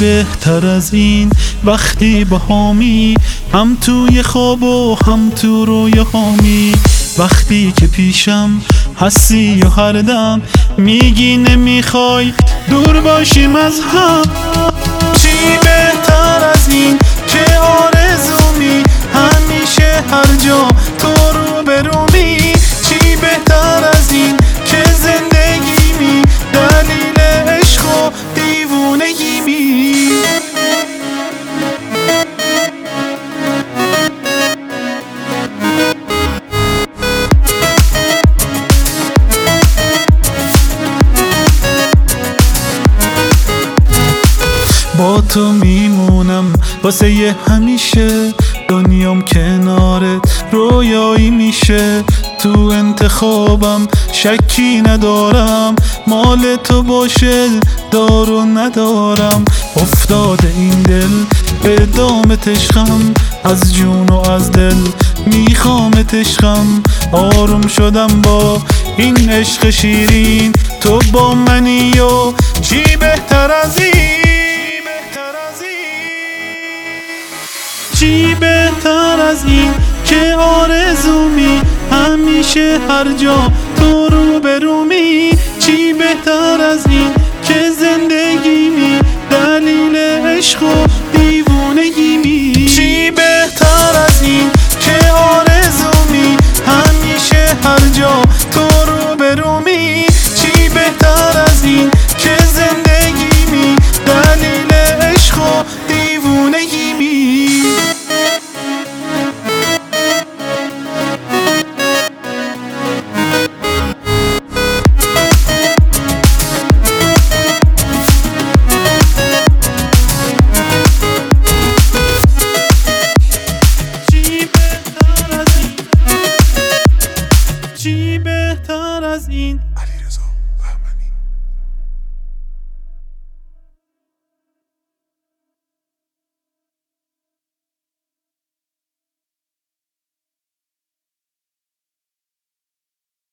بهتر از این وقتی با همی هم توی خواب و هم تو رویاهامی، وقتی که پیشم هستی و هر دم میگی نمیخوای دور باشیم از هم. چی بهتر از این که آرزومی همیشه هر جا تو رو برومی، چی بهتر از این که زندگیمی دلیل عشق و دیوونگیمی. با تو میمونم واسه یه همیشه، دنیام کنارت رویایی میشه، تو انتخابم شکی ندارم، مال تو باشه دارو ندارم. افتاده این دل به دامت عشقم، از جون و از دل میخوامت عشقم، آروم شدم با این عشق شیرین، تو با منی و چی بهتر از این، چی بهتر از این که آرزومی همیشه هر جا تو رو برومی، چی بهتر از این